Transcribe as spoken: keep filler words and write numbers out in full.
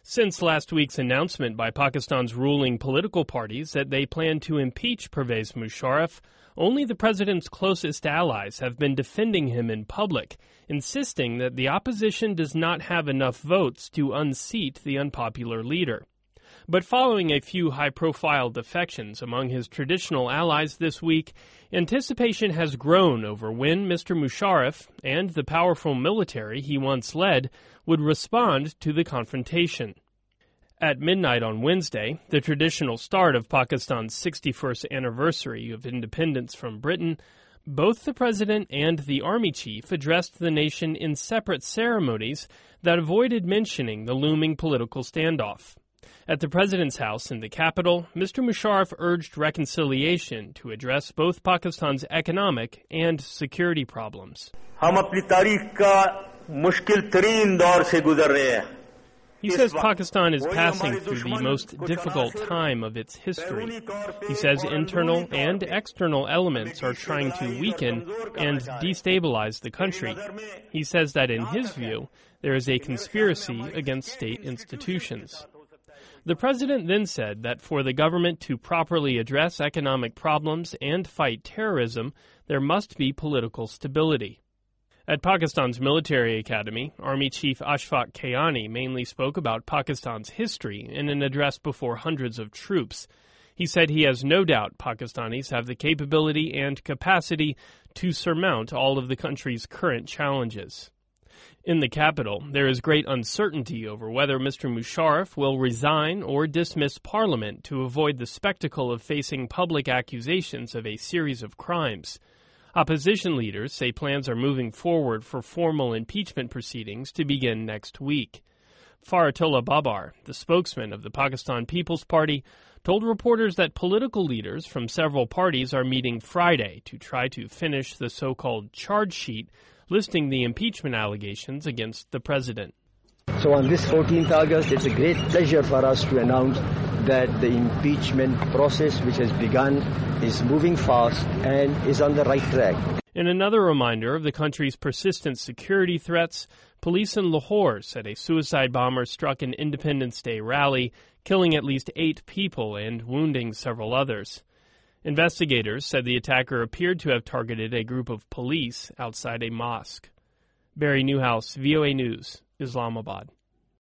Since last week's announcement by Pakistan's ruling political parties that they plan to impeach Pervez Musharraf, only the president's closest allies have been defending him in public, insisting that the opposition does not have enough votes to unseat the unpopular leader. But following a few high-profile defections among his traditional allies this week, anticipation has grown over when Mister Musharraf and the powerful military he once led would respond to the confrontation. At midnight on Wednesday, the traditional start of Pakistan's sixty-first anniversary of independence from Britain, both the president and the army chief addressed the nation in separate ceremonies that avoided mentioning the looming political standoff. At the president's house in the capital, Mister Musharraf urged reconciliation to address both Pakistan's economic and security problems. He says Pakistan is passing through the most difficult time of its history. He says internal and external elements are trying to weaken and destabilize the country. He says that in his view, there is a conspiracy against state institutions. The president then said that for the government to properly address economic problems and fight terrorism, there must be political stability. At Pakistan's military academy, Army Chief Ashfaq Kayani mainly spoke about Pakistan's history in an address before hundreds of troops. He said he has no doubt Pakistanis have the capability and capacity to surmount all of the country's current challenges. In the capital, there is great uncertainty over whether Mister Musharraf will resign or dismiss parliament to avoid the spectacle of facing public accusations of a series of crimes. Opposition leaders say plans are moving forward for formal impeachment proceedings to begin next week. Faratullah Babar, the spokesman of the Pakistan People's Party, told reporters that political leaders from several parties are meeting Friday to try to finish the so-called charge sheet listing the impeachment allegations against the president. So on this fourteenth of August, it's a great pleasure for us to announce that the impeachment process, which has begun, is moving fast and is on the right track. In another reminder of the country's persistent security threats, police in Lahore said a suicide bomber struck an Independence Day rally, killing at least eight people and wounding several others. Investigators said the attacker appeared to have targeted a group of police outside a mosque. Barry Newhouse, V O A News, Islamabad.